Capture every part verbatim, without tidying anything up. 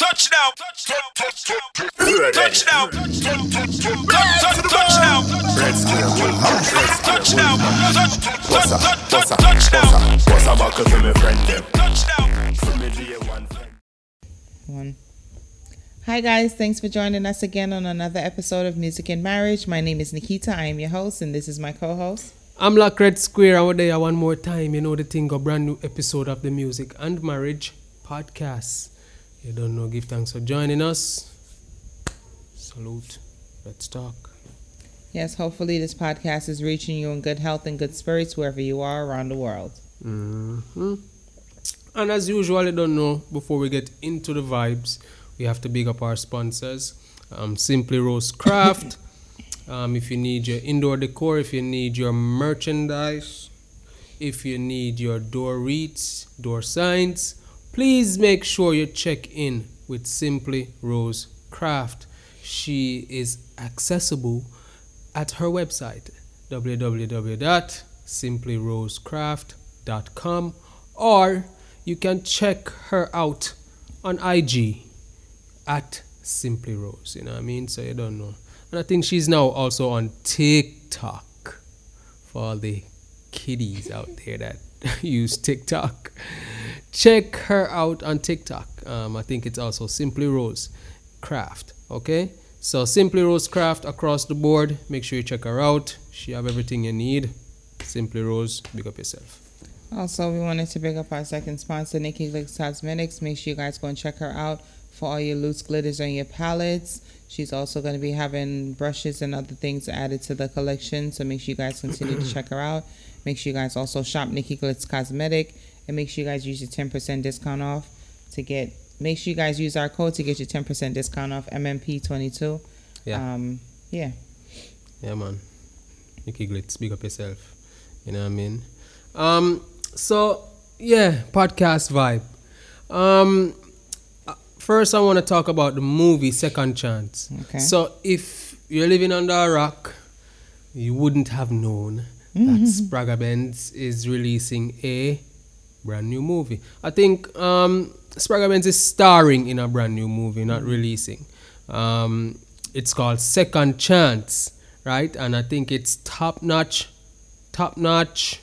Touchdown. Touchdown. Touchdown. Touchdown. Red Square, Touchdown. What's up? What's up? Touchdown. What's up? Buckle for my friend them. Touchdown. For me, G A one friend. One. Hi guys, thanks for joining us again on another episode of Music and Marriage. My name is Nikita, I am your host, and this is my co-host. I'm like Red Square, and we're there one more time. You know the thing, a brand new episode of the Music and Marriage podcast. You don't know, give thanks for joining us. Salute. Let's talk. Yes, hopefully this podcast is reaching you in good health and good spirits wherever you are around the world. Mm-hmm. And as usual, you don't know, before we get into the vibes, we have to big up our sponsors. Um, Simply Rose Craft. um, if you need your indoor decor, if you need your merchandise, if you need your door wreaths, door signs, please make sure you check in with Simply Rose Craft. She is accessible at her website, w w w dot simply rose craft dot com, or you can check her out on I G at Simply Rose, you know what I mean? So you don't know. And I think she's now also on TikTok for all the kiddies out there that use TikTok. Check her out on TikTok. Um, I think it's also Simply Rose Craft, okay? So Simply Rose Craft across the board. Make sure you check her out. She have everything you need. Simply Rose, big up yourself. Also, we wanted to bring up our second sponsor, Nikki Glick's Cosmetics. Make sure you guys go and check her out for all your loose glitters on your palettes. She's also going to be having brushes and other things added to the collection, so make sure you guys continue to check her out. Make sure you guys also shop Nikki Glick's Cosmetic, and make sure you guys use your ten percent discount off to get, make sure you guys use our code to get your ten percent discount off, M M P twenty-two. Yeah. Um, yeah. Yeah, man. Nikki Glitz, big up yourself. You know what I mean? Um, so, yeah, podcast vibe. Um, first, I want to talk about the movie Second Chance. Okay. So, if you're living under a rock, you wouldn't have known that Sprague Benz is releasing a brand new movie. I think um, Sprague Benz is starring in a brand new movie, not releasing. Um, it's called Second Chance, right? And I think it's top notch, top notch,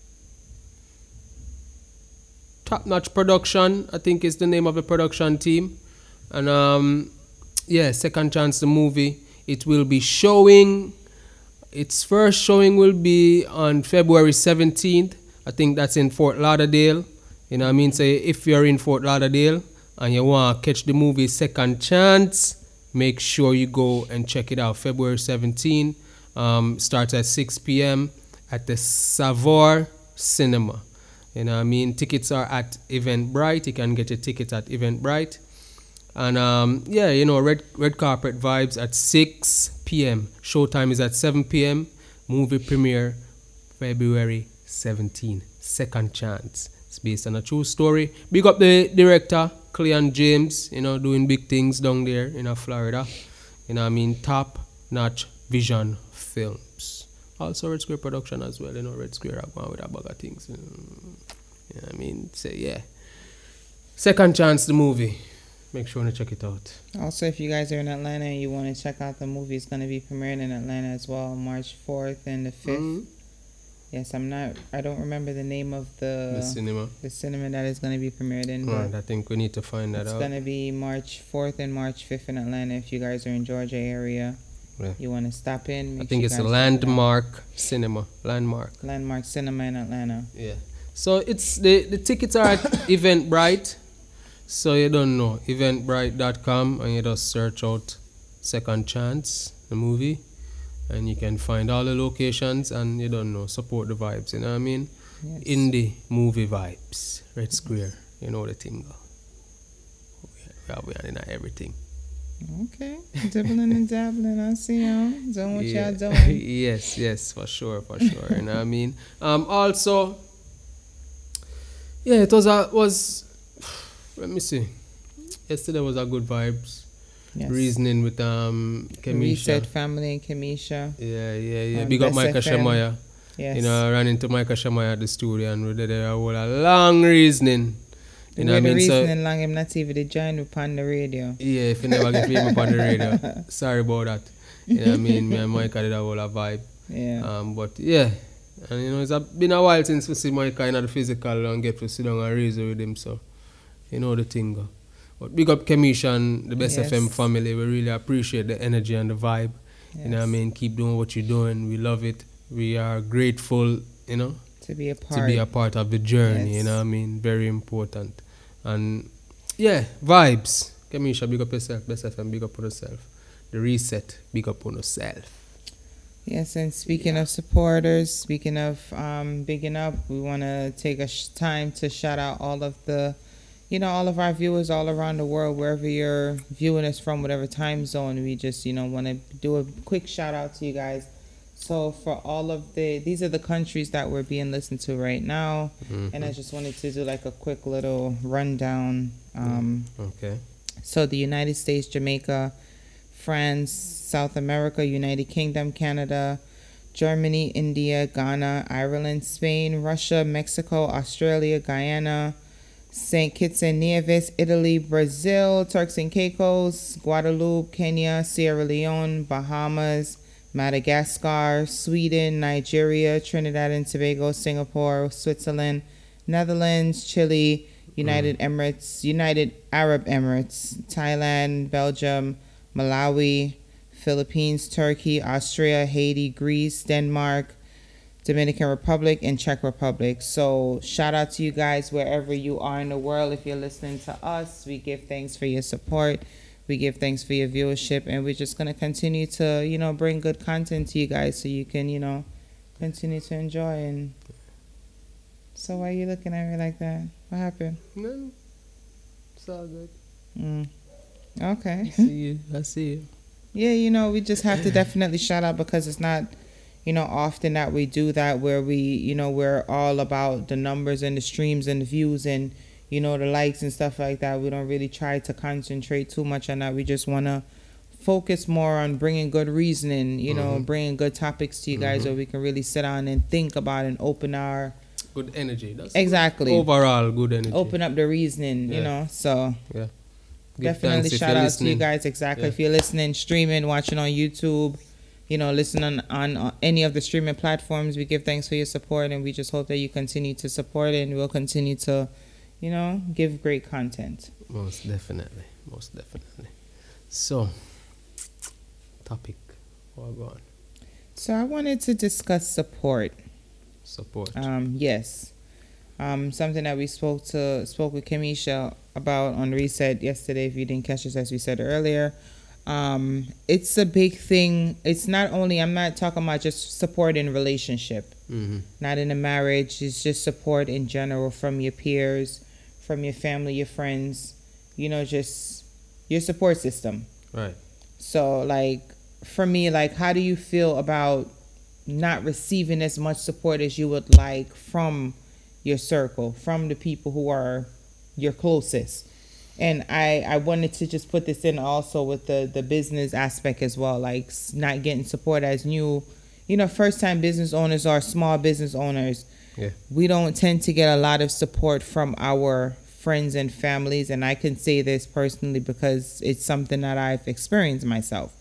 top notch production. I think is the name of the production team. And um, yeah, Second Chance, the movie. It will be showing. Its first showing will be on February seventeenth. I think that's in Fort Lauderdale. You know what I mean? So if you're in Fort Lauderdale and you want to catch the movie Second Chance, make sure you go and check it out. February seventeenth. Um, starts at six p.m. at the Savoy Cinema. You know what I mean? Tickets are at Eventbrite. You can get your ticket at Eventbrite. And um, yeah, you know, red red carpet vibes at six p.m. Showtime is at seven p.m. Movie premiere February seventeenth. Second Chance. It's based on a true story. Big up the director, Cleon James, you know, doing big things down there in uh, Florida. You know what I mean? Top notch Vision Films. Also Red Square Production as well. You know, Red Square are going with a bag of things. You know what I mean? So yeah. Second Chance, the movie. Make sure to check it out. Also, if you guys are in Atlanta and you want to check out the movie, it's going to be premiering in Atlanta as well, March fourth and the fifth. Mm-hmm. Yes, I'm not, I don't remember the name of the, the cinema. The cinema that is going to be premiered in. Right, I think we need to find that it's out. It's going to be March fourth and March fifth in Atlanta. If you guys are in Georgia area, yeah. You want to stop in. I think it's a Landmark Cinema. Landmark. Landmark Cinema in Atlanta. Yeah. So it's the, the tickets are at Eventbrite. So you don't know, eventbrite dot com, and you just search out Second Chance, the movie, and you can find all the locations, and you don't know, support the vibes, you know what I mean? Yes. Indie movie vibes, Red Square, you know the thing. We are, we are in everything. Okay, dibbling and dabbling, I see y'all, doing what yeah. y'all doing. yes, yes, for sure, for sure, you know what I mean? Um, also, yeah, it was a, was... Let me see. Yesterday was a good vibes. Yes. Reasoning with um Kemisha. Reset family and Kemisha. Yeah, yeah, yeah. Big up Micah Shemaya. Yes. You know, I ran into Micah Shemaya at the studio and we did a whole a long reasoning. You know what I the mean? So reasoning long him not even the join upon the radio. yeah, if you never get me up on the radio, sorry about that. You know what I mean? Me and Micah did a whole a vibe. Yeah. Um, but yeah, and you know it's a, been a while since we see Micah in the physical and get to sit down and raise with him. So you know the thing go. But big up Kemisha and the Best Yes. F M family. We really appreciate the energy and the vibe. You know what I Yes. mean? Keep doing what you're doing. We love it. We are grateful, you know, To be a part. to be a part of the journey. Yes. You know what I mean? Very important. And yeah, vibes. Kemisha, big up yourself. Best F M, big up on yourself. The reset, big up on yourself. Yes, and speaking of supporters, speaking of um, bigging up, we want to take a sh- time to shout out all of the, you know, all of our viewers all around the world, wherever you're viewing us from, whatever time zone. We just, you know, want to do a quick shout out to you guys. So for all of the, these are the countries that we're being listened to right now. And I just wanted to do like a quick little rundown. Um, Okay. So the United States, Jamaica, France, South America, United Kingdom, Canada, Germany, India, Ghana, Ireland, Spain, Russia, Mexico, Australia, Guyana, Saint Kitts and Nevis, Italy, Brazil, Turks and Caicos, Guadeloupe, Kenya, Sierra Leone, Bahamas, Madagascar, Sweden, Nigeria, Trinidad and Tobago, Singapore, Switzerland, Netherlands, Chile, United Emirates, United Arab Emirates, Thailand, Belgium, Malawi, Philippines, Turkey, Austria, Haiti, Greece, Denmark, Dominican Republic, and Czech Republic. So shout out to you guys wherever you are in the world. If you're listening to us, we give thanks for your support. We give thanks for your viewership, and we're just going to continue to, you know, bring good content to you guys so you can, you know, continue to enjoy. And so why are you looking at me like that? What happened? No, it's all good. Mm. Okay. See you. I see you. Yeah, you know, we just have to definitely shout out because it's not, you know, often that we do that where we, you know, we're all about the numbers and the streams and the views and, you know, the likes and stuff like that. We don't really try to concentrate too much on that. We just want to focus more on bringing good reasoning, you know, Mhm. bringing good topics to you guys Mhm. where we can really sit down and think about and open our, Good energy. That's exactly, overall good energy. open up the reasoning, you Yeah. know, so. Yeah. Give Definitely thanks if shout you're out to listening. you guys. Exactly. Yeah. If you're listening, streaming, watching on YouTube, you know, listening on, on any of the streaming platforms, we give thanks for your support and we just hope that you continue to support it and we'll continue to, you know, give great content. Most definitely. Most definitely. So, topic. What go on? So I wanted to discuss support. Support. Um, yes. Um, something that we spoke to spoke with Kemisha about on Reset yesterday. If you didn't catch us, as we said earlier, um, it's a big thing. It's not only, I'm not talking about just support in relationship, Mm-hmm. not in a marriage. It's just support in general from your peers, from your family, your friends. You know, just your support system. Right. So, like, for me, like, how do you feel about not receiving as much support as you would like from your circle, from the people who are your closest? And I, I wanted to just put this in also with the, the business aspect as well, like s- not getting support as new, you know, first-time business owners or small business owners. Yeah. We don't tend to get a lot of support from our friends and families, and I can say this personally because it's something that I've experienced myself.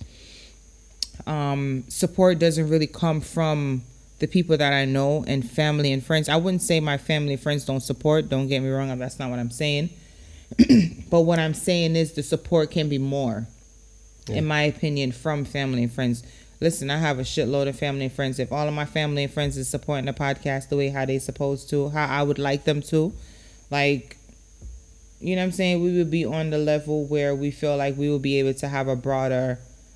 Um, support doesn't really come from the people that I know and family and friends. I wouldn't say my family and friends don't support. Don't get me wrong. That's not what I'm saying. But what I'm saying is the support can be more, Yeah. in my opinion, from family and friends. Listen, I have a shitload of family and friends. If all of my family and friends is supporting the podcast the way how they supposed to, how I would like them to, like, you know what I'm saying, we would be on the level where we feel like we will be able to have a broader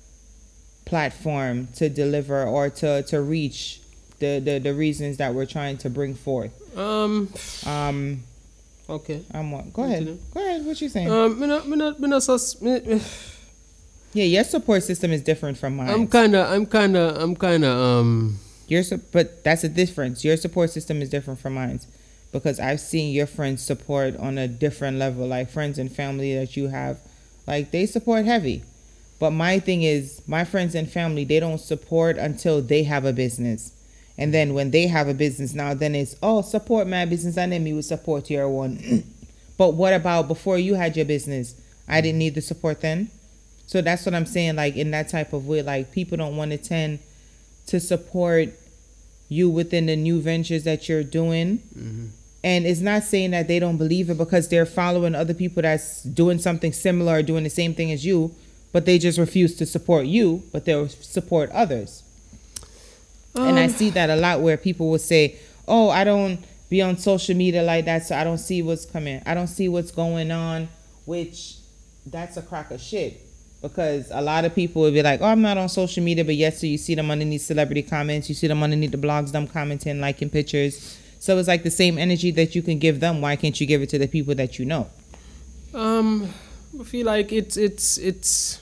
platform to deliver or to, to reach the, the, the reasons that we're trying to bring forth. Um. Um, Okay. I'm what? Go ahead. Continue. Go ahead. What you saying? Um. Me not. Me not. Me not. sus- me- me- yeah, your support system is different from mine. I'm kind of. I'm kind of. I'm kind of. Um. Your su- but that's a difference. Your support system is different from mine because I've seen your friends support on a different level, like friends and family that you have, like they support heavy. But my thing is, my friends and family, they don't support until they have a business. And then when they have a business now, then it's, oh, support my business and then me will support your one. But what about before you had your business? I didn't need the support then. So that's what I'm saying, like in that type of way, like people don't want to tend to support you within the new ventures that you're doing. Mm-hmm. And it's not saying that they don't believe it because they're following other people that's doing something similar or doing the same thing as you, but they just refuse to support you, but they'll support others. Um, and I see that a lot where people will say, oh, I don't be on social media like that, so I don't see what's coming. I don't see what's going on, which that's a crock of shit. Because a lot of people will be like, oh, I'm not on social media, but yes, so you see them underneath celebrity comments, you see them underneath the blogs, them commenting, liking pictures. So it's like the same energy that you can give them. Why can't you give it to the people that you know? Um, I feel like it's it's it's.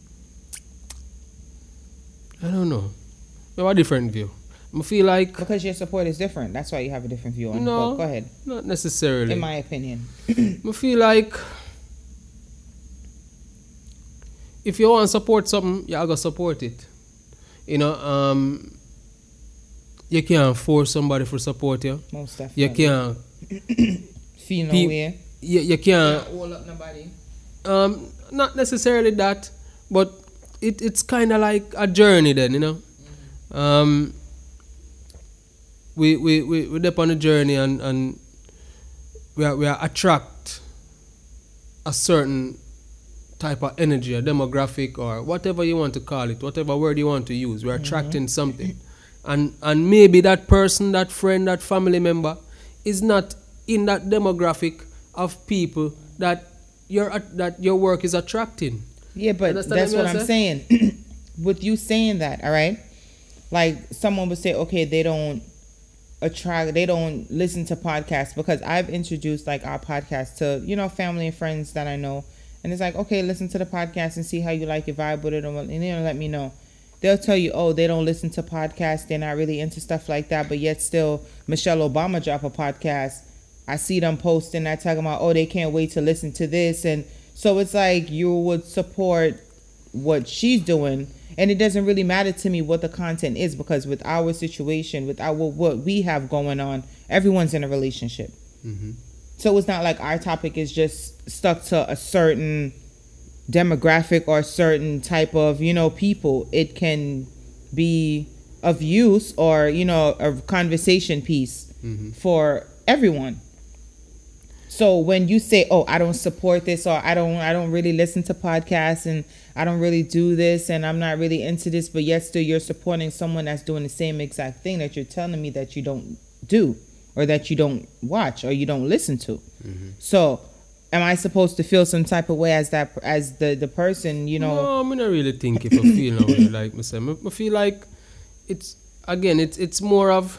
I don't know. I have a different view. I feel like Because your support is different. That's why you have a different view on it. no, But go ahead. not necessarily. In my opinion. I feel like if you want to support something, you gotta support it. You know, um, you can't force somebody to support you. Most You definitely. can't. Feel no pe- way. You, you can't. Hold up nobody. Um, not necessarily that, but it, it's kind of like a journey then, you know. Um, we we we we dip on a journey and and we are, we are attract a certain type of energy, a demographic, or whatever you want to call it, whatever word you want to use. We're attracting something, and and maybe that person, that friend, that family member is not in that demographic of people that your that your work is attracting. Yeah, but Understand that's what what I'm I'm saying. With you saying that, all right? Like someone would say, okay, they don't attract, they don't listen to podcasts because I've introduced like our podcast to, you know, family and friends that I know. And it's like, okay, listen to the podcast and see how you like it, vibe with it, and you know, let me know. They'll tell you, oh, they don't listen to podcasts. They're not really into stuff like that. But yet still, Michelle Obama dropped a podcast. I see them posting that talking about, oh, they can't wait to listen to this. And so it's like you would support what she's doing. And it doesn't really matter to me what the content is because with our situation, with our what we have going on, everyone's in a relationship. Mm-hmm. So it's not like our topic is just stuck to a certain demographic or a certain type of, you know, people. It can be of use or, you know, a conversation piece Mm-hmm. for everyone. So when you say, oh, I don't support this or I don't I don't really listen to podcasts and I don't really do this and I'm not really into this, but yet still you're supporting someone that's doing the same exact thing that you're telling me that you don't do or that you don't watch or you don't listen to. Mm-hmm. So am I supposed to feel some type of way as that as the, the person, you know? No, I don't really think if I feel no way, like I said. I feel like it's again, it's it's more of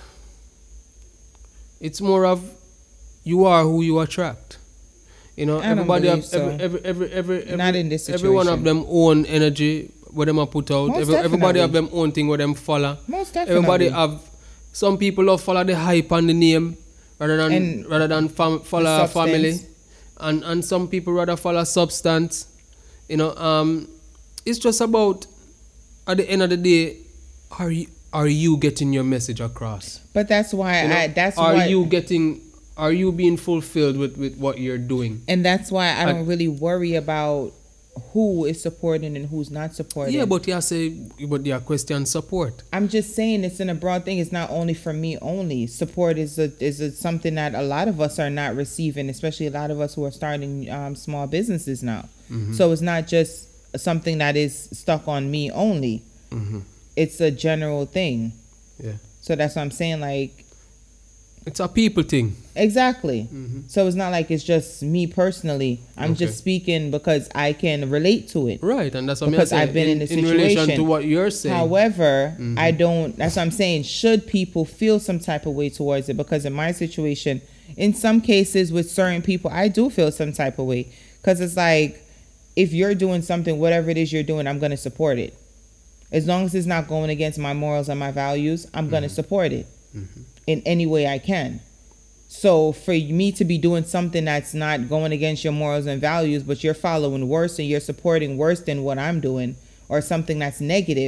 it's more of you are who you attract. You know, I don't everybody believe have so. every every every every, every Not in this every one of situation. them own energy where them a put out. Most Every, everybody have definitely. them own thing where them follow. Most definitely. Everybody have some people love follow the hype and the name rather than And rather than fam, follow a substance. family. And and some people rather follow substance. You know, um it's just about at the end of the day, are you are you getting your message across? But that's why You know, I that's are why you getting are you being fulfilled with, with what you're doing? and that's why I I- don't really worry about who is supporting and who's not supporting. Yeah, but you say but your question support. I'm just saying it's in a broad thing. It's not only for me only. Support is a, is a, something that a lot of us are not receiving, especially a lot of us who are starting um, small businesses now. Mm-hmm. So it's not just something that is stuck on me only. Mm-hmm. It's a general thing. Yeah. So that's what I'm saying. Like, It's a people thing. exactly. Mm-hmm. So it's not like it's just me personally. I'm Okay. just speaking because I can relate to it. Right, and that's what Because I'm saying. I've been in the in relation situation. to what you're saying. However, Mhm. I don't, that's what I'm saying. Should people feel some type of way towards it? Because in my situation, in some cases with certain people, I do feel some type of way. Because it's like, if you're doing something, whatever it is you're doing, I'm going to support it. As long as it's not going against my morals and my values, I'm going to support it in any way I can. So for me to be doing something that's not going against your morals and values, but you're following worse and you're supporting worse than what I'm doing, or something that's negative,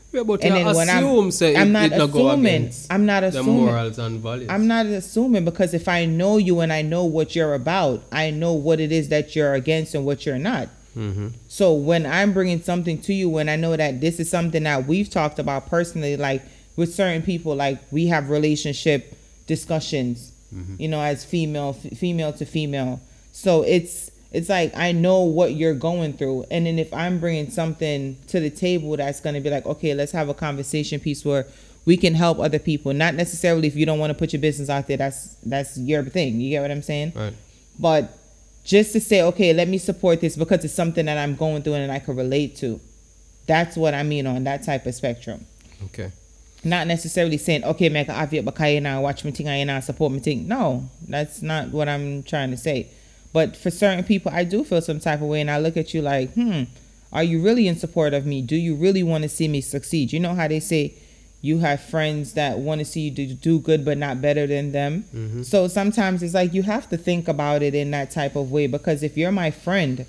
Yeah, but And you then when I'm- assume say I'm it, not it not go assuming. against I'm not the assuming. morals and values. I'm not assuming, because if I know you and I know what you're about, I know what it is that you're against and what you're not. Mm-hmm. So when I'm bringing something to you, when I know that this is something that we've talked about personally, like with certain people, like we have relationship discussions, Mm-hmm. you know, as female, f- female to female. So it's it's like I know what you're going through, and then if I'm bringing something to the table that's going to be like, okay, let's have a conversation piece where we can help other people. Not necessarily if you don't want to put your business out there, that's that's your thing. You get what I'm saying? Right. But just to say, okay, let me support this because it's something that I'm going through and I can relate to. That's what I mean on that type of spectrum. Okay. Not necessarily saying, okay, make a obvious but you now watch me thing and now support me thing. No, that's not what I'm trying to say. But for certain people, I do feel some type of way, and I look at you like, hmm, are you really in support of me? Do you really want to see me succeed? You know how they say you have friends that want to see you do, do good but not better than them. Mm-hmm. So sometimes it's like you have to think about it in that type of way, because if you're my friend,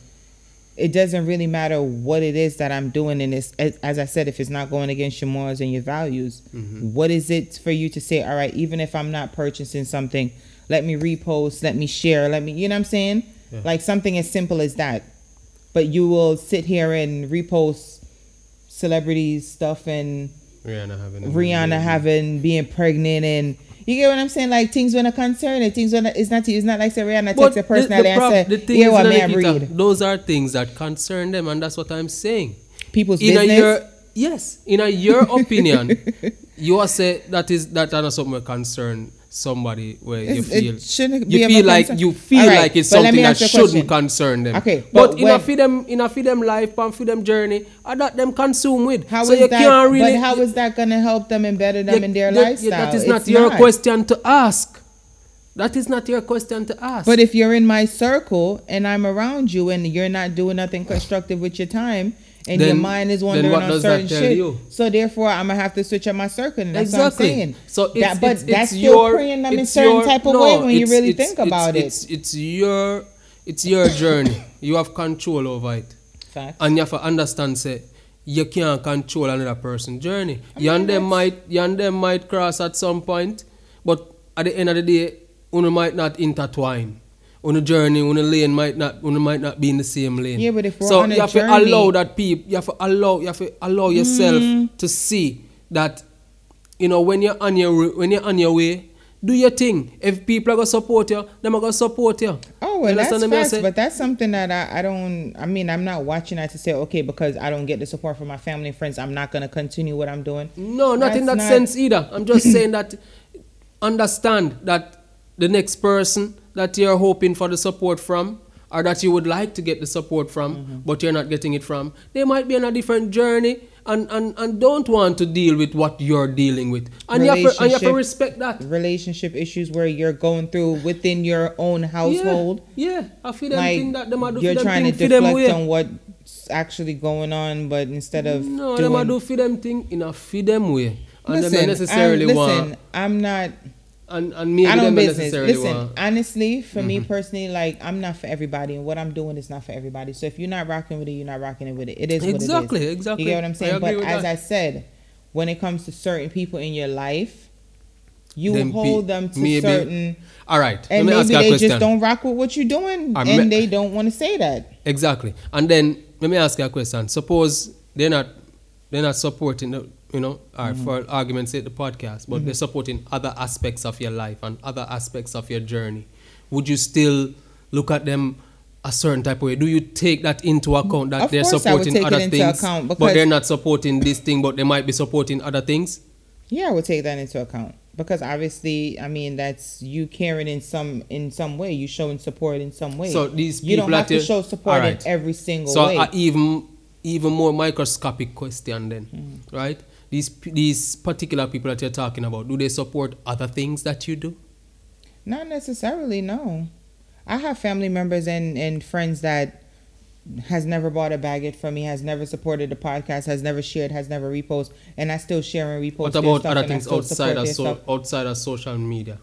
it doesn't really matter what it is that I'm doing in this. As as I said, if it's not going against your morals and your values, Mm-hmm. what is it for you to say, all right, even if I'm not purchasing something, let me repost, let me share, let me, you know what I'm saying? Yeah. Like something as simple as that. But you will sit here and repost celebrities stuff and Rihanna having a Rihanna baby. having, being pregnant, and you get what I'm saying? Like things when a concern, it things when a, it's not it's not like say Rihanna But takes it personally prob- and say, thing yeah, is, what may I Nikita, read? those are things that concern them, and that's what I'm saying. People's In a business. your yes, in a your opinion, you are say that is that are not something that concern somebody where you It's- feel it shouldn't be you of a feel like concern. you feel All right, like it's but let me something that ask you a shouldn't question. concern them. Okay, but, but in a when- feed them in a feed them life and feed them journey, are that them consume with. How so is you that? can't really. But how is that going to help them and better them you- in their you- you- lifestyle? That is not It's your not. question to ask. That is not your question to ask. But if you're in my circle and I'm around you and you're not doing nothing constructive with your time, and your Then- mind is then wandering what on does that certain tell shit, you? so therefore I'm gonna have to switch up my circle. And that's Exactly. what I'm saying. So it's, that, but it's, that's it's still your, preying them in it's certain your- type of no, way when you it's- really it's- think about it's, it. It's, it's your it's your journey. You have control over it. Facts. And you have to understand, say, you can't control another person's journey. I You mean, and them that's- might you and them might cross at some point, but at the end of the day, you might not intertwine. On a journey, on a lane might not, on might not be in the same lane. Yeah, but if we're so on a you have journey- to allow that people, you have to allow, you have to allow yourself Mm. to see that, you know, when you're on your when you're on your way, do your thing. If people are gonna support you, them are gonna support you. Oh, well, You that's understand what I'm facts, saying? but that's something that I, I don't, I mean, I'm not watching that to say, okay, because I don't get the support from my family and friends, I'm not going to continue what I'm doing. No, not in that That's not- sense either. I'm just saying that understand that the next person that you're hoping for the support from, or that you would like to get the support from, Mm-hmm. but you're not getting it from, they might be on a different journey and, and, and don't want to deal with what you're dealing with. And you, have to, and you have to Relationship- respect that. Relationship issues where you're going through within your own household. Yeah, yeah. I feel them Like, thing that them a do you're for them trying thing to for them deflect way. on what's actually going on, but instead of No, doing... them a do for them thing in a for them way. And them Listen, not necessarily I'm, want listen, I'm not... and, and maybe I them don't not business. necessarily Listen, want. honestly, for me personally, like I'm not for everybody, and what I'm doing is not for everybody. So if you're not rocking with it, you're not rocking it with it. It is Exactly, what it is. exactly. You get what I'm I saying? agree But with as that. I said, when it comes to certain people in your life, you Them hold pe- them to maybe- certain, All right, and let me ask maybe you a they question. just don't rock with what you're doing, I and me- they don't want to say that. Exactly. And then let me ask you a question. Suppose they're not they're not supporting the, you know, all right, for argument's sake, the podcast, but they're supporting other aspects of your life and other aspects of your journey. Would you still look at them a certain type of way? Do you take that into account that Of they're course I would supporting take it other into things, account, but because- they're not supporting this thing, but they might be supporting other things? Yeah, I would take that into account because obviously, I mean, that's you caring in some in some way. You showing support in some way. So these you don't people have that to you- show support in Alright. every single So way. a even even more microscopic question then, Mm. right? These p- these particular people that you're talking about, do they support other things that you do? Not necessarily, no. I have family members and, and friends that has never bought a baguette from me, has never supported the podcast, has never shared, has never reposted, and I still share and repost What their about stuff, other and I things still outside support of their so, stuff. outside of social media?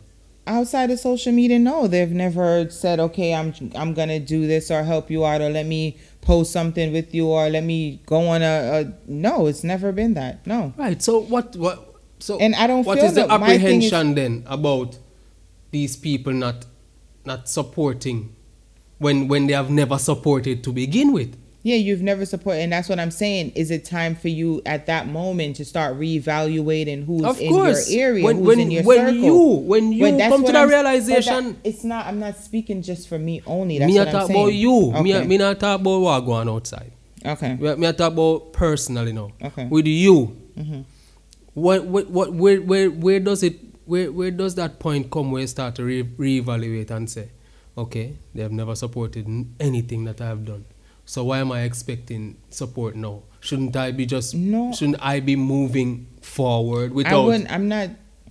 outside of social media, no, they've never said, okay, I'm I'm gonna do this or help you out or let me post something with you or let me go on a, a no, it's never been that. No. Right. So what what so And I don't what feel is the that- my thing is- apprehension then about these people not not supporting when when they have never supported to begin with? Yeah, you've never supported, and that's what I'm saying. Is it time for you at that moment to start reevaluating who's Of in course. your area, When- who's when- in your when circle? you- when you that's come to what the I'm- but realization- that- it's not. I'm not speaking just for me only. That's me what a I'm talk saying. about you. Me, a- Okay. me not talk about what go on outside. Okay. Me, a- me a talk about personally now. Okay. With you. Mhm. What what what where where where does it where where does that point come where you start to re- reevaluate and say, okay, they have never supported n- anything that I have done. So why am I expecting support now? Shouldn't I be just No. shouldn't I be moving forward I without wouldn't. I'm not.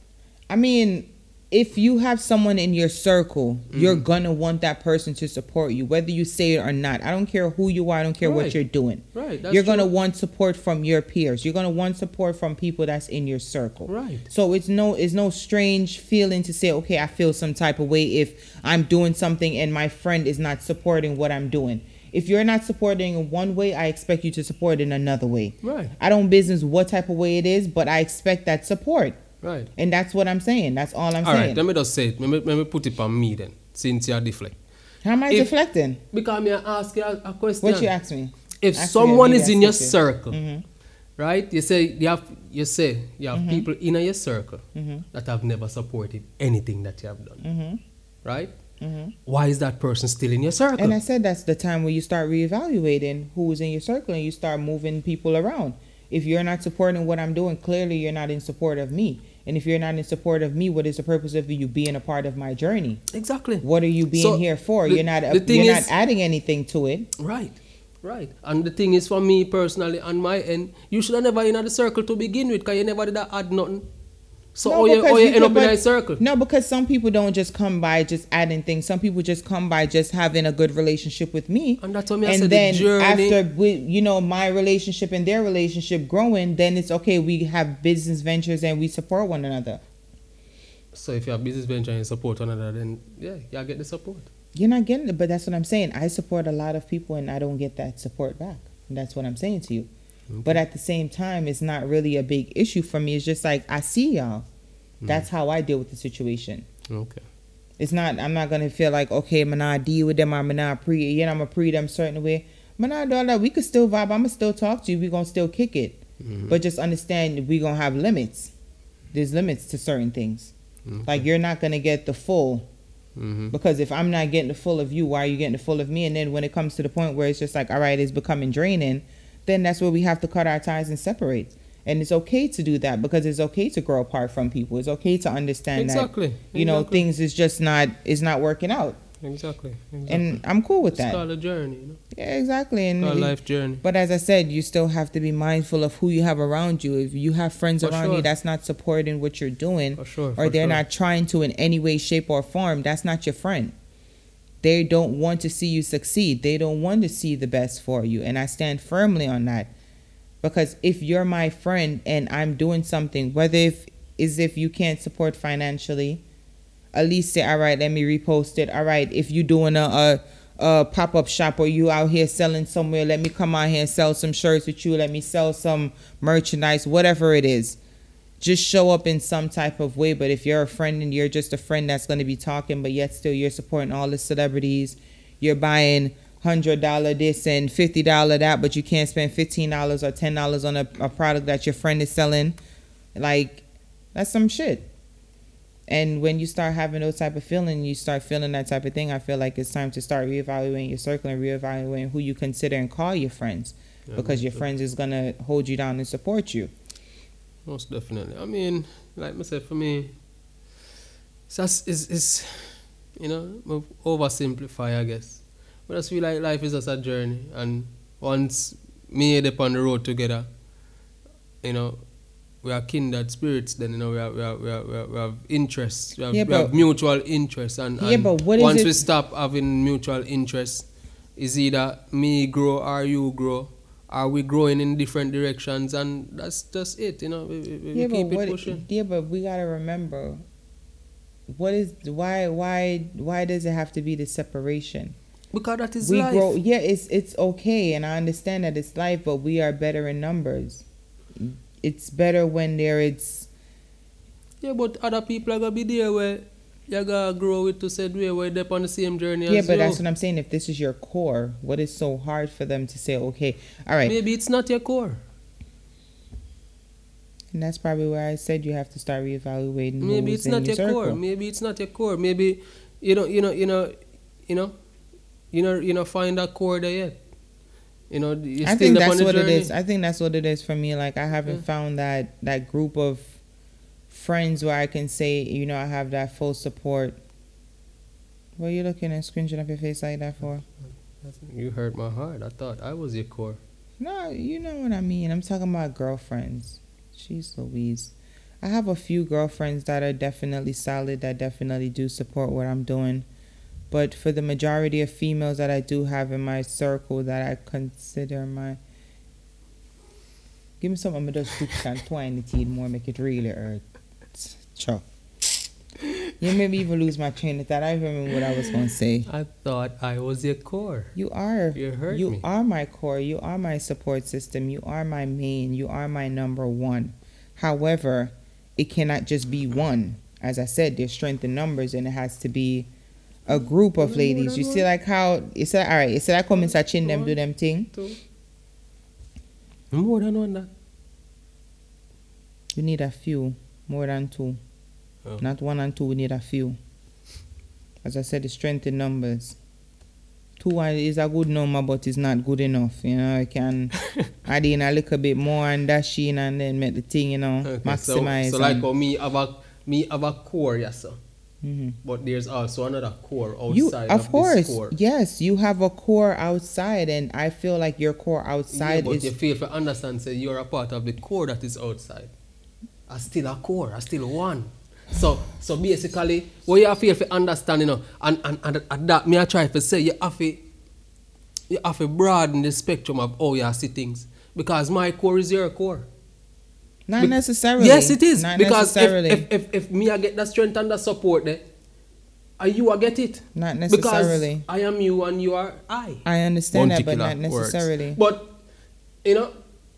I mean, if you have someone in your circle, you're Mm-hmm. gonna want that person to support you, whether you say it or not. I don't care who you are. I don't care Right. what you're doing. Right, that's You're gonna true. want support from your peers. You're gonna want support from people that's in your circle. Right. So it's no, it's no strange feeling to say, okay, I feel some type of way if I'm doing something and my friend is not supporting what I'm doing. If you're not supporting in one way, I expect you to support in another way. Right. I don't business what type of way it is, but I expect that support. Right. And that's what I'm saying. That's all I'm All saying. right, let me just say it. Let me, let me put it on me then, since you're deflect. How am I If- deflecting? Because me ask you a, a question. What you ask me? If Ask me someone maybe is I in your skip it. circle, Mhm. right? You say you have you say you have people in your circle Mhm. that have never supported anything that you have done, Mhm. right? Mhm. Why is that person still in your circle? And I said that's the time where you start reevaluating who's in your circle and you start moving people around. If you're not supporting what I'm doing, clearly you're not in support of me. And if you're not in support of me, what is the purpose of you being a part of my journey? Exactly. What are you being So, here for? the- you're not the thing you're is- not adding anything to it. Right. Right. And the thing is, for me personally, on my end, you should have never in the circle to begin with, because you never did add nothing. So No, how you, because how you you end could- up in but- a circle? No, because some people don't just come by just adding things. Some people just come by just having a good relationship with me. And that's what me I And said, then the journey. after we, you know, my relationship and their relationship growing, then it's okay. We have business ventures and we support one another. So if you have business venture and you support one another, then yeah, you get the support. You're not getting it, but that's what I'm saying. I support a lot of people and I don't get that support back. And that's what I'm saying to you. But at the same time, it's not really a big issue for me. It's just like I see y'all. That's how I deal with the situation. Okay. It's not. I'm not gonna feel like okay, I'm not deal with them. I'm not pre. You know, I'm gonna pre them certain way. I'm not doing that. We could still vibe. I'm gonna still talk to you. We gonna still kick it. But just understand we gonna have limits. There's limits to certain things. Like you're not gonna get the full. Mm-hmm. Because if I'm not getting the full of you, why are you getting the full of me? And then when it comes to the point where it's just like, all right, it's becoming draining, then that's where we have to cut our ties and separate. And it's okay to do that because it's okay to grow apart from people. It's okay to understand Exactly. that, you know, Exactly. things is just not, is not working out. Exactly. exactly. And I'm cool with it's that. called a journey, you know? Yeah, exactly. And It's called a life journey. but as I said, you still have to be mindful of who you have around you. If you have friends For around sure. you that's not supporting what you're doing, For sure, or for they're sure. not trying to in any way, shape, or form, that's not your friend. They don't want to see you succeed. They don't want to see the best for you. And I stand firmly on that. Because if you're my friend and I'm doing something, whether if is if you can't support financially, at least say, all right, let me repost it. All right, if you're doing a, a, a pop-up shop or you out here selling somewhere, let me come out here and sell some shirts with you. Let me sell some merchandise, whatever it is. Just show up in some type of way. But if you're a friend and you're just a friend that's going to be talking, but yet still you're supporting all the celebrities, you're buying one hundred dollars this and fifty dollars that, but you can't spend fifteen dollars or ten dollars on a, a product that your friend is selling, like, that's some shit. And when you start having those type of feeling, you start feeling that type of thing, I feel like it's time to start reevaluating your circle and reevaluating who you consider and call your friends. Yeah, Because your most friends is going to hold you down and support you. Most definitely. I mean, like I said, for me, it's, just, it's, it's you know, oversimplify, I guess. But I just feel like life is just a journey. And once me and up on the road together, you know, we are kindred spirits, then, you know, we, are, we, are, we, are, we, are, we have interests, we have, Yeah, we have but- mutual interests. And, Yeah, and but what is once it- we stop having mutual interests, is either me grow or you grow. Are we growing in different directions? And that's just it, you know. We, we, we Yeah, keep but it what, pushing. yeah, but we got to remember, what is why why why does it have to be the separation? Because that is We life. grow. Yeah, it's it's okay, and I understand that it's life, but we are better in numbers. It's better when there it's. Yeah, but other people are gonna be there where you gotta grow with to said way where they're on the same journey Yeah, as but you. that's what I'm saying. If this is your core, what is so hard for them to say, okay, all right, Maybe it's not your core. and that's probably where I said you have to start reevaluating. Maybe who's it's in not your circle. core. Maybe it's not your core. Maybe you know, you know, you know, you know, you know, you know, find that core there yet. You know, you're I still think up on that's the what journey. it is. I think that's what it is for me. Like I haven't Yeah. found that that group of friends where I can say, you know, I have that full support. What are you looking at scrunching up your face like that for? You hurt my heart. I thought I was your core. No, you know what I mean. I'm talking about girlfriends. Jeez Louise. I have a few girlfriends that are definitely solid, that definitely do support what I'm doing. But for the majority of females that I do have in my circle that I consider my... Give me something that just hook and twine the teeth more, make it really hurt. Chuck. You made me even lose my train of thought. I don't even remember what I was going to say. I thought I was your core. You are. You hurt you me. are my core. You are my support system. You are my main. You are my number one. However, it cannot just be one. As I said, there's strength in numbers, and it has to be a group of ladies. You see, like how you said. All right, you said I come inside chin them do them thing. Two. More than one that. You need a few more than two. Oh. Not one and two. We need a few. As I said, the strength in numbers. Two is a good number, but it's not good enough. You know, you can add in a little bit more and dash in and then make the thing, you know, Okay, maximize. So, so like and- how me have a me have a core, yes sir. Mhm. But there's also another core outside You, of, of course, this core. yes, you have a core outside, and I feel like your core Yeah, outside but is. you feel to understand say you're a part of the core that is outside. I still a core, I still one. So so basically what you have to feel to understand, you know, and, and, and, and that me I try to say you have to you have to broaden the spectrum of how you see things. Because my core is your core. Not Be- necessarily. Yes, it is. Not because if, necessarily. if, if, if me I get the strength and the support there, and you I get it. Not necessarily. Because I am you and you are I. I understand that, but Particular not words. necessarily. But, you know,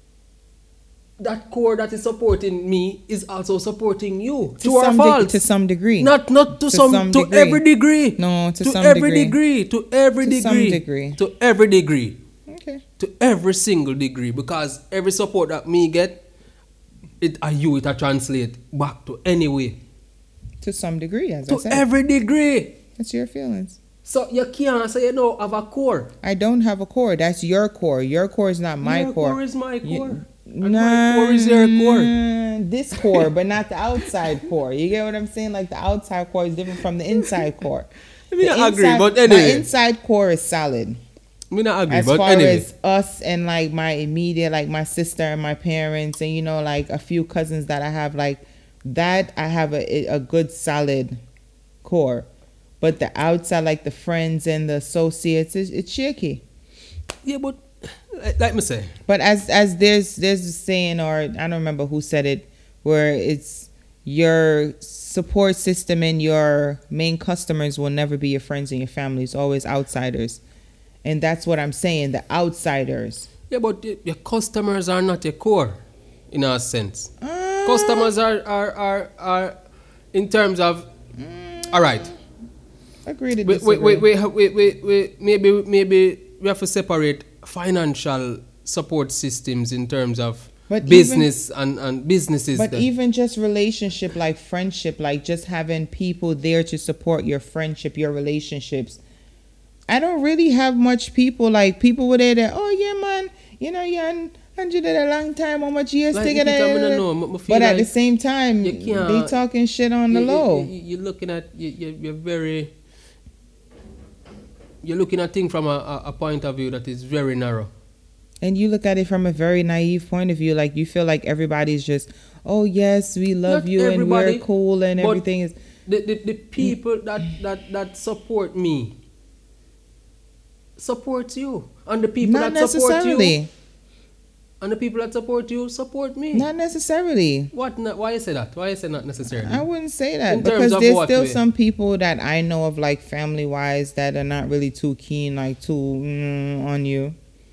that core that is supporting me is also supporting you. To, our some deg- fault. to some degree. Not not to, To some, some to degree. every degree. No, to some every degree. degree. To every To some degree. degree. To every degree. Okay. To every single degree. Because every support that me get, it are you it a translate back to any way. To some degree, as I To said. every degree. That's your feelings. So you can't say you don't have a core. I don't have a core. That's your core. Your core is not my Your core. core is my You- core. And my core is your core. This core, but not the outside core. You get what I'm saying? Like the outside core is different from the inside core. I mean, The I agree, inside- but my anyway. inside core is solid. Me not agree, As but far anyway. as us and like my immediate, like my sister and my parents, and you know, like a few cousins that I have, like that, I have a a good solid core. But the outside, like the friends and the associates, it's, it's shaky. Yeah, but like, like me say, But as as there's there's a saying, or I don't remember who said it, where it's your support system and your main customers will never be your friends and your family. It's always outsiders, and that's what I'm saying. The outsiders. yeah, but y- your customers are not your core, in a sense. Uh, Customers are are are, are in terms of. All right. Agree to Wait, disagree. wait, wait, wait, wait, wait, wait. Maybe, maybe we have to separate financial support systems in terms of But business and, and businesses. But that- even just relationship, like friendship, like just having people there to support your friendship, your relationships. I don't really have much people, like people were there that, oh yeah, man, you know, you're on hundred at a long time, how much years Like, together? Nikita, me no know, me feel But at like the same time, you can't- they talking shit on the you, low. You, you, are looking at you, you, you're very. You're looking at things from a, a, a point of view that is very narrow. And you look at it from a very naive point of view, like you feel like everybody's just, oh yes, we love Not you and everybody, we're cool and but everything is. The, the, the people that, that, that support me support you. And the people Not that support you necessarily. And the people that support you support me. Not necessarily. What? Not, why you say that? Why you say not necessarily? I wouldn't say that In terms because of there's what still way? some people that I know of, like family wise, that are not really too keen, like too mm, on you.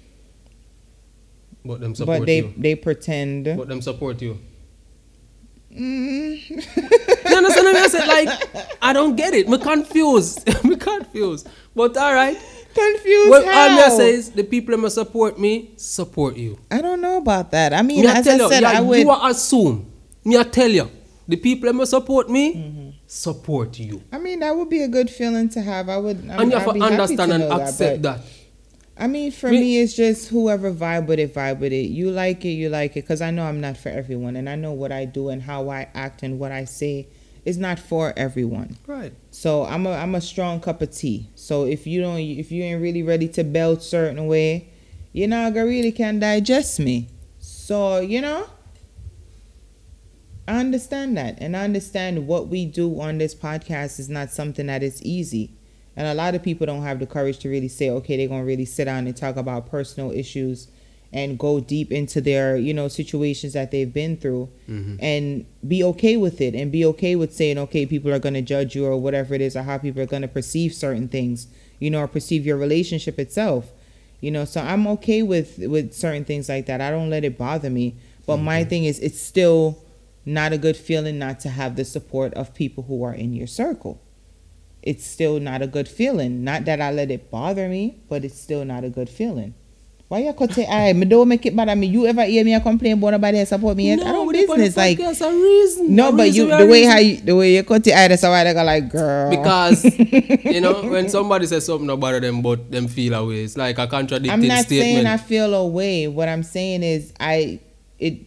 But them support But they you. they pretend. But them support you. Mm. You understand what I said? Like, I don't get it. Me confused. me confused. But all right. Confused Well, how? all me I say is the people that must support me support you. I don't know about that. I mean, Me I as tell I you, said, yeah, I would. you are assume. Me I tell you, the people that must support me Mm-hmm. support you. I mean, that would be a good feeling to have. I would. I And you I'd have be to happy understand to and know accept but- that. I mean, for Me- me, it's just whoever vibe with it, vibe with it. You like it, you like it. Because I know I'm not for everyone. And I know what I do and how I act and what I say is not for everyone. Right. So I'm a, I'm a strong cup of tea. So if you don't, if you ain't really ready to belt certain way, you're not gonna really can digest me. So, you know, I understand that. And I understand what we do on this podcast is not something that is easy. And a lot of people don't have the courage to really say, okay, they're going to really sit down and talk about personal issues and go deep into their, you know, situations that they've been through Mm-hmm. and be okay with it and be okay with saying, okay, people are going to judge you or whatever it is or how people are going to perceive certain things, you know, or perceive your relationship itself. You know, so I'm okay with, with certain things like that. I don't let it bother me. But my thing is, it's still not a good feeling not to have the support of people who are in your circle. It's still not a good feeling. Not that I let it bother me, but it's still not a good feeling. Why you cut it? I me don't make it bother me. You ever hear me complain about nobody else support me yet? I don't we put business the like podcast a reason. no, a but reason, you we are the way reason. how you the way you cut it, I that's why they go like girl. Because you know when somebody says something about them, but them feel away. It's like a contradicting I'm not statement. saying I feel away. What I'm saying is I it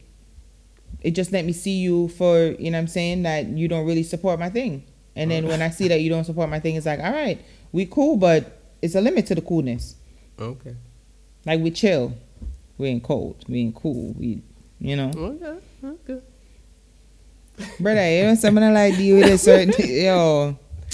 it just let me see you for, you know what I'm saying, that you don't really support my thing. And then when I see that you don't support my thing, it's like, all right, we cool, but it's a limit to the coolness. Okay. Like we chill. We ain't cold. We ain't cool. We, you know. Okay. Okay. Brother, you know something like deal with a certain yo.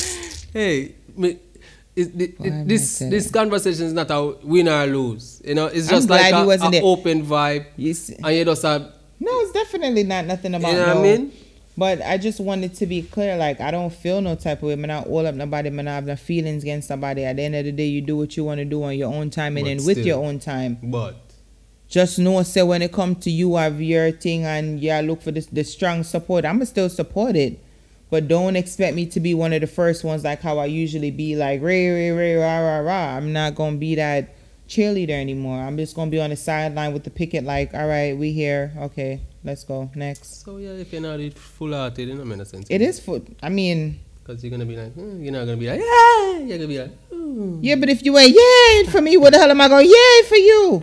Hey, me, it, it, Why it, am I this saying this that? conversation is not a win or lose. You know, it's I'm just like glad you a, wasn't a there. open vibe, You see, and you just have, no, it's definitely not nothing about you know no. what I mean? But I just wanted to be clear, like I don't feel no type of way. I'm not all up nobody, I'm not have no feelings against somebody. At the end of the day, you do what you want to do on your own time and But then with still. your own time. But Just know, say when it come to you have your thing and yeah, look for this the strong support. I'ma still support it. But don't expect me to be one of the first ones like how I usually be like ray ray ray rah rah rah. I'm not gonna be that cheerleader anymore. I'm just gonna be on the sideline with the picket like, all right, we here. Okay, let's go. Next. so yeah, if you're not it full hearted, it don't make no sense. It is for I mean Because you're gonna be like, hmm, you're not gonna be like, yeah, you're gonna be like, hmm. yeah, but if you ain't yay for me, what the hell am I going yay for you?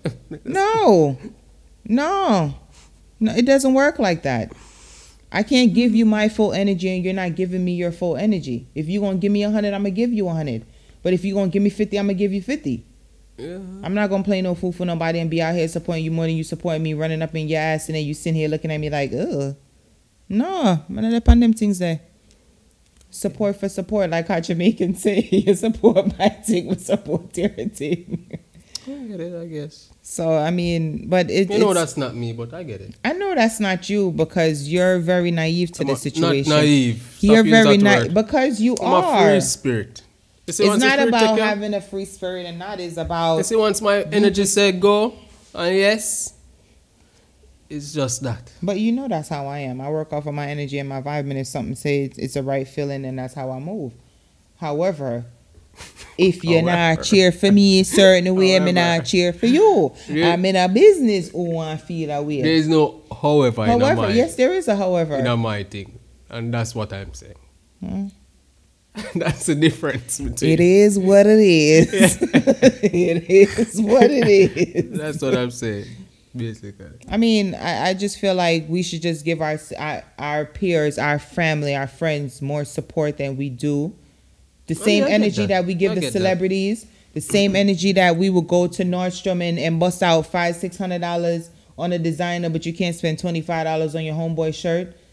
No. No. No, it doesn't work like that. I can't give you my full energy and you're not giving me your full energy. If you're going to give me a hundred, I'm going to give you a hundred. But if you're going to give me fifty, I'm going to give you fifty. Yeah. I'm not going to play no fool for nobody and be out here supporting you more than you supporting me, running up in your ass, and then you sitting here looking at me like, ugh. No, I'm not upon them things there. Support for support, like how Jamaicans say, you support my thing, we support your thing. I get it, I guess. So, I mean, but it, You know it's, that's not me, but I get it. I know that's not you because you're very naive to I'm the a- situation. Not naive. You're Stop using very that naive word. because you I'm are. a free spirit. You see, It's once the not spirit about take you- having a free spirit and not. It's about You see, once my energy said go, and yes, it's just that. But you know that's how I am. I work off of my energy and my vibe, and if something says it's, it's a right feeling, then that's how I move. However, if you're However. not cheer for me a certain way, I'm However. not cheer for you. Yeah. I'm in a business who want to feel a way. There is no however, in a However, my, yes, there is a however. in a my thing. And that's what I'm saying. Hmm. That's the difference between. It is what it is. It is what it is. That's what I'm saying, basically. I mean, I, I just feel like we should just give our, our our peers, our family, our friends more support than we do. The Oh, same yeah, I get energy that. that. we give I the get that. celebrities, the same energy that we would go to Nordstrom and, and bust out five, six hundred dollars on a designer, but you can't spend twenty five dollars on your homeboy shirt.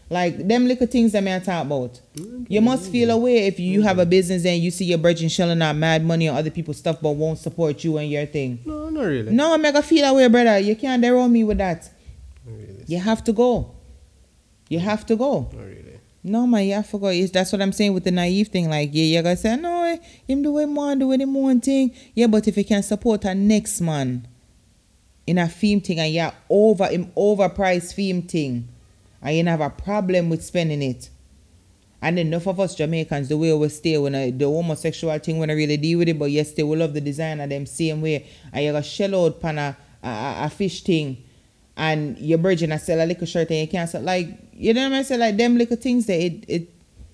Like them little things that me I talk about. You must feel a way if you have a business and you see your virgin shelling out mad money on other people's stuff but won't support you and your thing. No, not really. No, I'm gonna feel a way, brother. You can't dare on me with that. Not really. You have to go. You have to go. Not really. No, man, you have to go. It's, that's what I'm saying with the naive thing. Like, yeah, you're gonna say, no, eh, him do what him want, do what him want thing. Yeah, but if he can support a next man in a theme thing and you're over him overpriced theme thing and you have a problem with spending it. And then enough of us Jamaicans, the way we stay when I, the homosexual thing when I really deal with it, but yes, they will love the design of them same way. And you're gonna shell out pan a, a, a fish thing and your virgin I sell a little shirt and you can't sell like you know what I'm saying? Like them little things that it it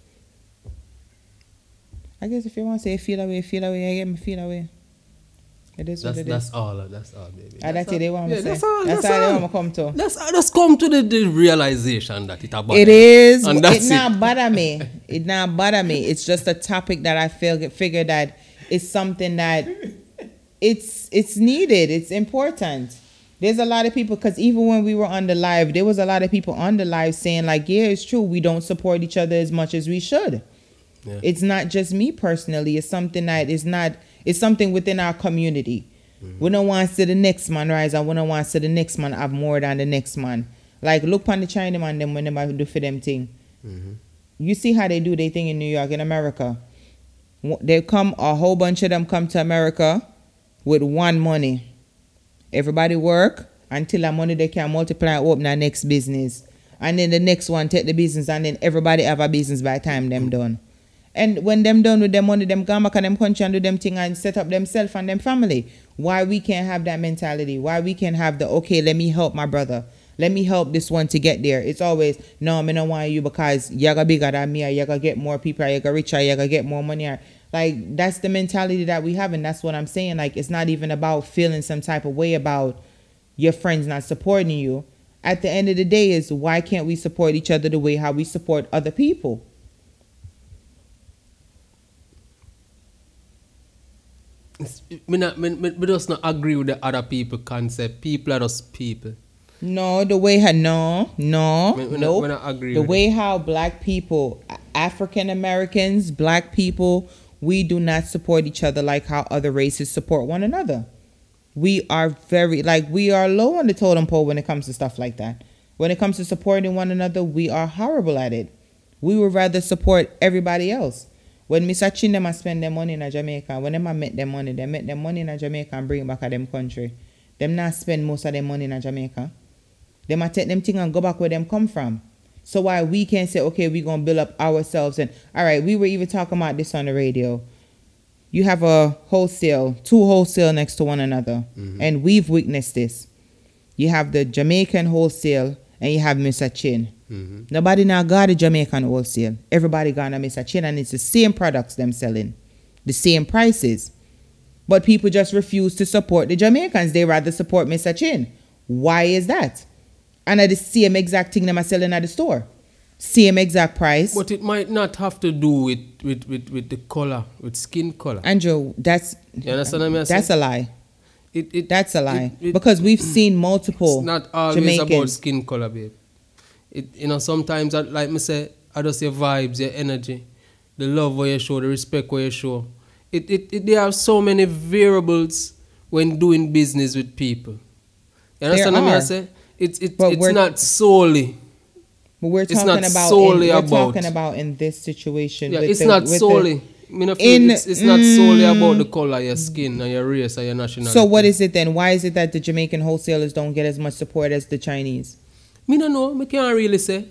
I guess if you want to say feel away, feel away, I get me feel away. It is what That's it that's is. all. That's all, baby. Ah, that's it they want me Yeah, to say. that's all. That's That's all they all. want me come to. That's just come to the, the realization that it about It is. and It that's not it. bother me. It not bother me. It's just a topic that I feel figure that it's something that it's it's needed. It's important. There's a lot of people because even when we were on the live, there was a lot of people on the live saying like, yeah, it's true. We don't support each other as much as we should. Yeah. It's not just me personally. It's something that is not. It's something within our community. Mm-hmm. We don't want to see the next man rise, and we don't want to see the next man have more than the next man. Like look on the Chinaman them when they do for them thing. Mhm. You see how they do their thing in New York, in America. Wh- They come, a whole bunch of them come to America with one money. Everybody work until that money they can multiply and open their next business. And then the next one take the business and then everybody have a business by the time them done. And when them done with them money, them come back and them country and do them thing and set up themselves and them family. Why we can't have that mentality? Why we can't have the, okay, let me help my brother. Let me help this one to get there. It's always, no, I don't want you because you're gonna bigger than me or you're gonna get more people or you're gonna richer, you're gonna get more money. Or, like, that's the mentality that we have. And that's what I'm saying. Like, it's not even about feeling some type of way about your friends not supporting you. At the end of the day is why can't we support each other the way how we support other people? It's- Me not, me, me, me just not agree with the other people concept. People are just people. No, the way how no, no, Me- me not- nope. me not agree the with way how black people, African Americans, black people, we do not support each other like how other races support one another. We are very like we are low on the totem pole when it comes to stuff like that. When it comes to supporting one another, we are horrible at it. We would rather support everybody else. When Miss Achin them a spend their money in Jamaica, when them a make them money, they make them money in Jamaica and bring it back to them country. Them not spend most of their money in Jamaica. Them a take them thing and go back where them come from. So why we can't say, okay, we gonna build up ourselves and all right, we were even talking about this on the radio. You have a wholesale, two wholesale next to one another, and we've witnessed this. You have the Jamaican wholesale and you have Mister Chin. Mm-hmm. Nobody now got a Jamaican wholesale. Everybody got a Mister Chin and it's the same products them selling, the same prices. But people just refuse to support the Jamaicans. They rather support Mister Chin. Why is that? And at the same exact thing them are selling at the store. Same exact price. But it might not have to do with, with, with, with the color, with skin color. Andrew, that's You understand what I'm saying? that's a lie. It, it, That's a lie. it- it- because we've seen multiple It's not always Jamaicans. about skin color, babe. It you know sometimes I, like me say, I just your vibes, your energy, the love where you show, the respect where you show. It it, it there are so many variables when doing business with people. You understand what I are. say? It's it, But it's we're- not solely. But we're It's talking not about in, solely we're about- talking about in this situation. Yeah, with it's the- not with the- solely. I mean, I feel in- it's, it's not solely about the color, your skin, and your race, or your nationality. So what is it then? Why is it that the Jamaican wholesalers don't get as much support as the Chinese? Me no know. Me can't really say.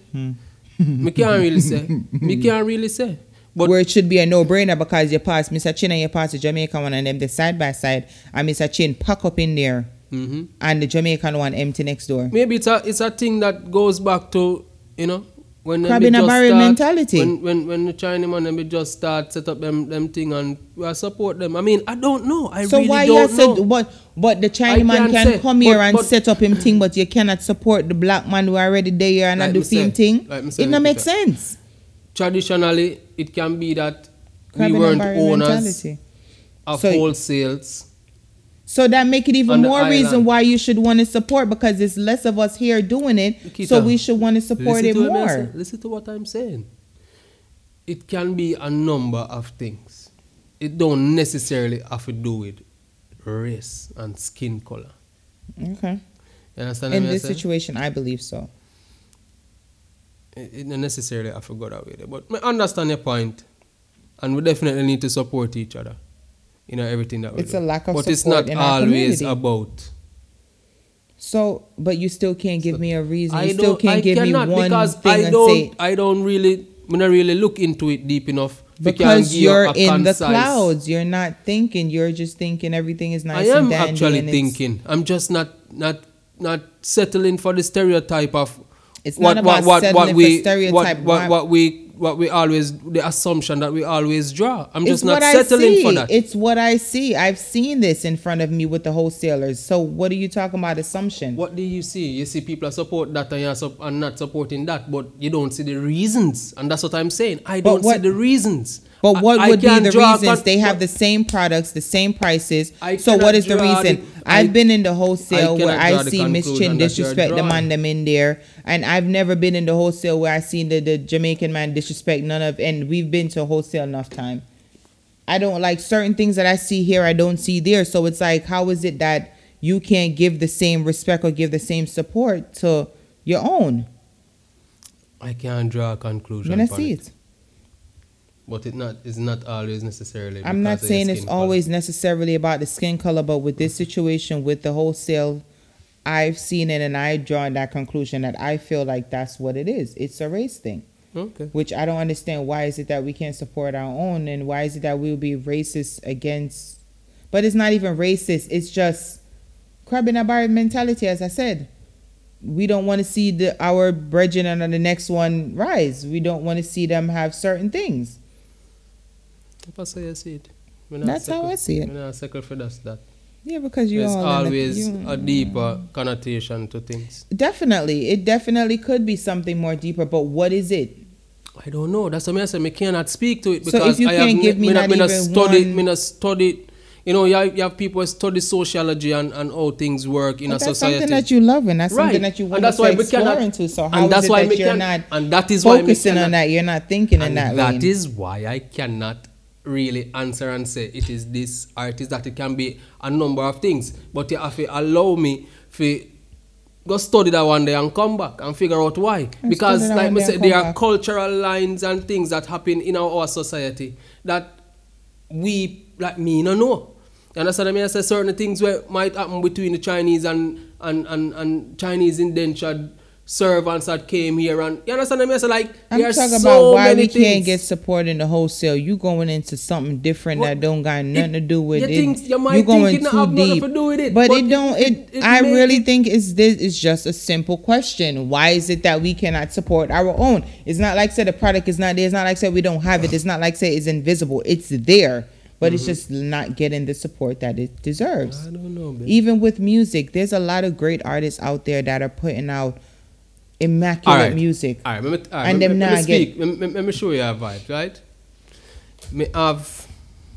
me can't really say. Me can't really say. But Where it should be a no-brainer because you pass Mister Chin and you pass the Jamaican one and them the side by side and Mister Chin pack up in there hmm and the Jamaican one empty next door. maybe it's a it's a thing that goes back to, you know, when them Crab be in a just barrel start- mentality. When when when the Chinaman them be just start set up them them thing and we are support them. I mean, I don't know. I So really why you don't said know. but but the I Chinaman can't can say, come here but- and but- set up him thing, but you cannot support the black man who already there and Like not do me say, same thing. like me say, It not make Nikita. sense. Traditionally, it can be that Crab we in a weren't barrel owners mentality. of So- wholesales. So that make it even On the more reason island. why you should want to support, because there's less of us here doing it. Nikita, So we should want to support listen it to what I'm more. saying. Listen to what I'm saying. It can be a number of things. It don't necessarily have to do with race and skin color. Okay. You understand In what I'm this saying? situation, I believe so. It, it not necessarily have to go that way. But I understand your point, and we definitely need to support each other. You know, everything that we It's do. a lack of But it's support not in our always community. about. So, but you still can't give me a reason. I You still don't. can't I give me cannot one because thing I and don't. say I don't really. I not really look into it deep enough. to can because give you you're a in the concise- clouds. You're not thinking. You're just thinking everything is I nice am and dandy. actually and it's- thinking. I'm just not not not settling for the stereotype of It's not about settling for we stereotype. what, Why- what, what we what we always the assumption that we always draw. I'm just It's not what I settling see. for that. It's what I see. I've seen this in front of me with the wholesalers. So what are you talking about assumption? What do you see? You see people support that and you're sup- and not supporting that, but you don't see the reasons, and that's what I'm saying. I But don't what- see the reasons. But I- what I would be can't the draw a reasons? con- They have what- the same products, the same prices. I So what cannot is the draw reason? the- I- I've been in the wholesale I where cannot draw I the see Miss conclusion Chin that you're disrespect the drawing. man them in there, and I've never been in the wholesale where I seen the, the Jamaican man disrespect none of. And we've been to wholesale enough time. I don't like certain things that I see here. I don't see there. So it's like, how is it that you can't give the same respect or give the same support to your own? I can't draw a conclusion. When I upon see it. it. But it not it's not always necessarily. I'm not because of your saying it's skin color. always necessarily about the skin color, but with this situation with the wholesale, I've seen it and I've drawn that conclusion that I feel like that's what it is. It's a race thing, Okay. which I don't understand. Why is it that we can't support our own, and why is it that we'll be racist against? But it's not even racist. It's just crab in a barrel mentality, as I said. We don't want to see the our brethren and the next one rise. We don't want to see them have certain things. If I say you see it. Me not That's how circle- I see it. Me not circle for that. that. Yeah, because you There's all in the- always you- a deeper connotation to things. Definitely, it definitely could be something more deeper. But what is it? I don't know. That's what I say. Me cannot speak to it So because if you I can't have give me me, not me not even study. one- Me not study. You know, you have, you have people who study sociology and, and how things work in But a that's society. something that you love, and that's Right. something that you And want that's to why we explore cannot- into. So and how is that's it why that we you're can- not and that is why we focusing cannot- on that? You're not thinking in And that, that lane. is why I cannot really answer and say it is this or it is that. It can be a number of things, but you have to allow me to go study that one day and come back and figure out why. And Because, study that like one we day said, and there come are back. cultural lines and things that happen in our, our society that we, like me, no know. You understand what I mean? I say certain things where might happen between the Chinese and and, and, and Chinese indentured servants that came here, and you understand what I mean? I say like I'm there are talking so about why many we things. can't get support in the wholesale. You going into something different What- that don't got nothing to do with you it. think- you might you think going it not too have nothing deep, to do with it, but, but it don't. it- It. it- it I may- really it- think it's this is just a simple question. Why is it that we cannot support our own? It's not like say the product is not there. It's not like say we don't have it. It's not like say it's invisible. It's there, but it's just not getting the support that it deserves. I don't know, babe. Even with music, there's a lot of great artists out there that are putting out immaculate Alright. music. All right, let me, all right, And let, them me- let me not get- speak. Let me, let me show you a vibe, right? Me have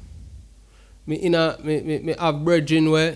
me in a me, me, me have brethren where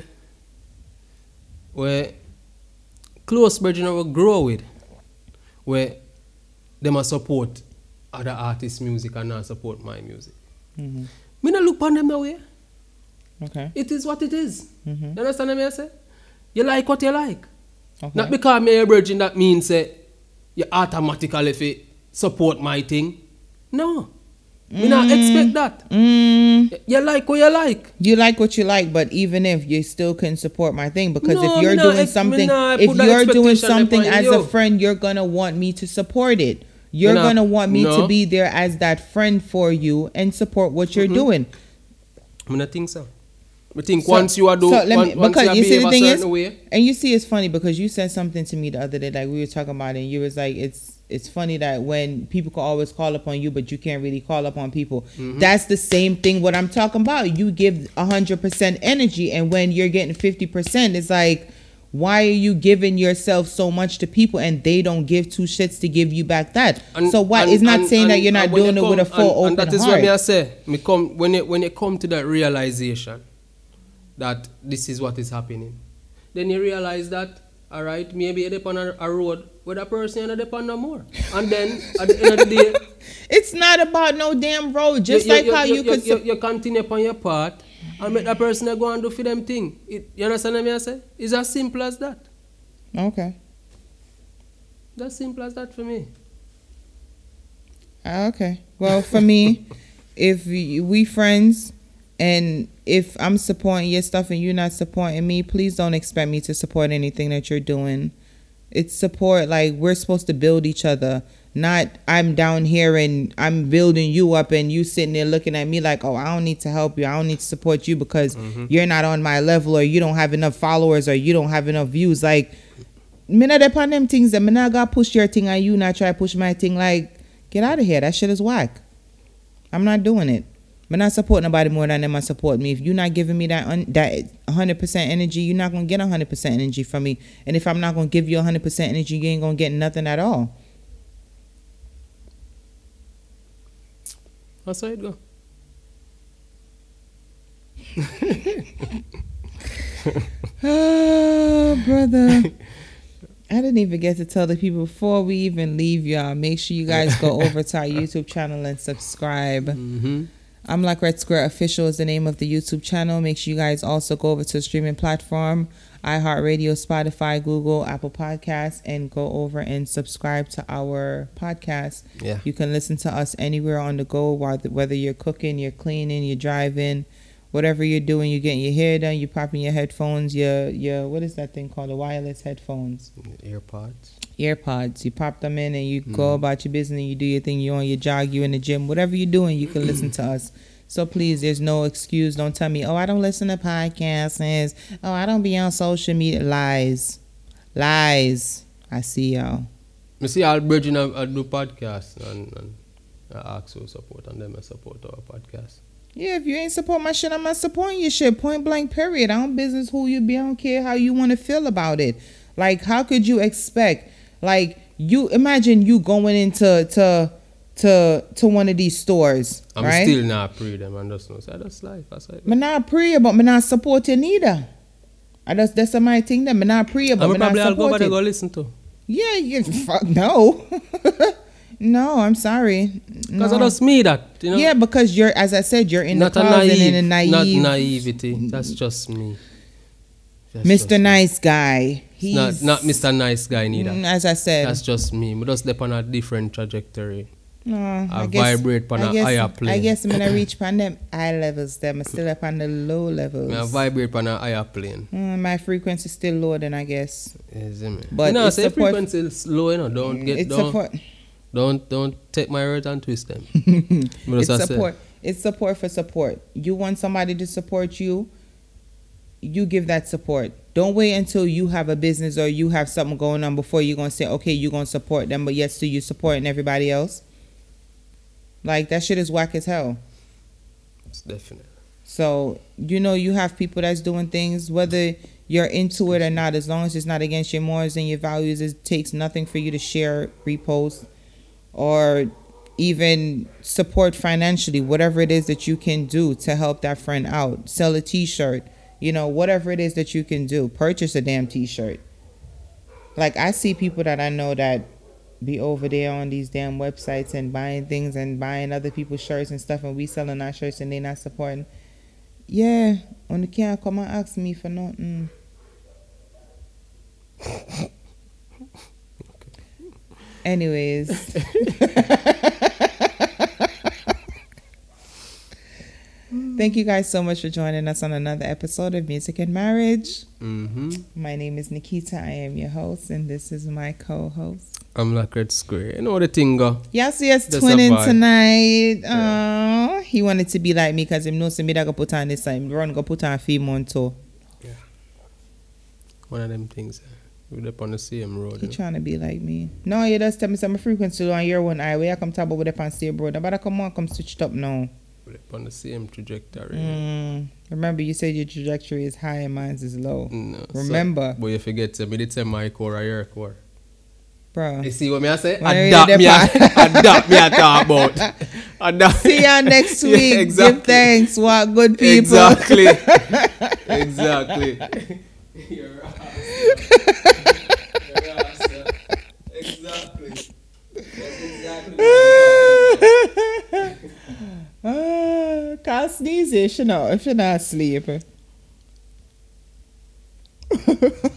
where close brethren will grow with, where them a support other artists' music and not support my music. Mhm. Me not look on them that way. Okay. It is what it is. Mhm. You understand what I say? You like what you like. Okay. Not because me a virgin that means say you automatically fi support my thing. No. Me not expect that. Mm, Y- You like what you like. you like what you like, but even if you still can support my thing, because No, if me you're not doing ex- me something, not if put that you're doing expectation something upon as you. a friend, you're gonna want me to support it. You're Me not- gonna want me no. to be there as that friend for you and support what you're Mhm. doing. I not think so. I think So- once you are do so let me- once, once because you, you see behave the a thing certain is, way, and you see, it's funny because you said something to me the other day, like we were talking about it, and you was like, it's it's funny that when people can always call upon you, but you can't really call upon people. Mm-hmm. That's the same thing. What I'm talking about, you give a hundred percent energy, and when you're getting fifty percent, it's like, why are you giving yourself so much to people and they don't give two shits to give you back that? And- so what? and- It's not and- saying that and- you're not and when doing you it with come- a full and, open and that is heart. what me I say. Me come when you when you come to that realization that this is what is happening. Then you realize that, all right, maybe you're upon a, a road where that person you're not upon no more. And then at the end of the day, It's not about no damn road. Just you, like you, how you, you, you, could. you, sup- you continue upon your path and make that person go and do for them thing. It, you understand what I say? It's as simple as that. okay. It's as simple as that for me. Ah, okay. Well, for me, if we we friends, and if I'm supporting your stuff and you're not supporting me, please don't expect me to support anything that you're doing. It's support, like we're supposed to build each other. Not I'm down here and I'm building you up and you sitting there looking at me like, oh, I don't need to help you. I don't need to support you because you're not on my level or you don't have enough followers or you don't have enough views. Like, me not depend them things that me not gotta push your thing and you not try to push my thing. Like, get out of here. That shit is whack. I'm not doing it. I'm not supporting nobody more than them I support me. If you're not giving me that un- that one hundred percent energy, you're not going to get one hundred percent energy from me. And if I'm not going to give you one hundred percent energy, you ain't going to get nothing at all. That's how it go. Oh, brother. I didn't even get to tell the people before we even leave, y'all. Make sure you guys go over to our YouTube channel and subscribe. Mm-hmm. I'm like Red Square Official is the name of the YouTube channel. Make sure you guys also go over to the streaming platform, iHeartRadio, Spotify, Google, Apple Podcasts, and go over and subscribe to our podcast. Yeah. You can listen to us anywhere on the go, whether you're cooking, you're cleaning, you're driving, whatever you're doing, you're getting your hair done, you're popping your headphones, your, your what is that thing called? The wireless headphones. AirPods. AirPods. You pop them in and you mm. go about your business, you do your thing, you on your jog, you in the gym, whatever you're doing, you can listen to us. So please, there's no excuse. Don't tell me, oh, I don't listen to podcasts. Oh, I don't be on social media. Lies. Lies. I see y'all. I see all bridging a, a do podcast and, and I ask for support and them I support our podcast. Yeah, if you ain't support my shit, I'm not supporting your shit. Point blank, period. I don't business who you be. I don't care how you want to feel about it. Like, how could you expect, like, you imagine you going into to to to one of these stores, I'm right? still not pre them and just know. So that's life. That's life. Me not pray, but me not support you neither. I just that's my thing. That me not pray, but I'm me not probably I'll go support back it. and go listen to. Yeah, you fuck no. No, I'm sorry. Because No. I just me that, you know. Yeah, because you're, as I said, you're in not the a closet naive, and a naive. not naivety. That's just me. That's Mister just me. Nice Guy. He's Not not Mister Nice Guy neither. Mm, As I said, That's just me. I just dep on a different trajectory. no, I, I guess, vibrate on I a guess, higher I plane. guess I'm gonna reach on them high levels. Them I'm still up on the low levels. I vibrate on a higher plane. Mm, my frequency is still lower than I guess. You see me? But you know, it's say support- frequency is low, you know. Don't get It's don't, support. don't don't take my words and twist them. It's But as I said, support. It's support for support. You want somebody to support you, you give that support. Don't wait until you have a business or you have something going on before you're going to say, okay, you're going to support them, but yet still you supporting everybody else. Like, that shit is whack as hell. it's definite. So, you know, you have people that's doing things, whether you're into it or not, as long as it's not against your morals and your values, it takes nothing for you to share, repost, or even support financially, whatever it is that you can do to help that friend out. Sell a t-shirt, you know, whatever it is that you can do. Purchase a damn t-shirt. Like, I see people that I know that be over there on these damn websites and buying things and buying other people's shirts and stuff, and we selling our shirts and they not supporting. Yeah, on the can't come and ask me for nothing. Anyways. Thank you guys so much for joining us on another episode of Music and Marriage. Mm-hmm. My name is Nikita. I am your host, and this is my co-host. I'm like Red Square. You know the thing go. Y'all see us That's twinning a vibe. tonight. Oh, he wanted to be like me because him knows me that go put on this time. Run go put on a few months too. One of them things. eh, We're up on the same road. He You know? trying to be like me. No, you just tell me some frequency on your one eye. Where I come talk about up on stay bro. But come on, come switch it up now. We're up on the same trajectory. Mm. Remember, you said your trajectory is high and mine is low. No, Remember. So, but you forget to me, it's a my core or your core. bro. You see what me I say? When you Adapt read me, the I, adapt me I talk about. Adapt. See ya next Yeah, week. exactly. Give thanks. What good people. Exactly. Exactly. You're right. You're right, sir. Exactly. That's exactly what Ah, can't sneeze, you know, if you're not asleep.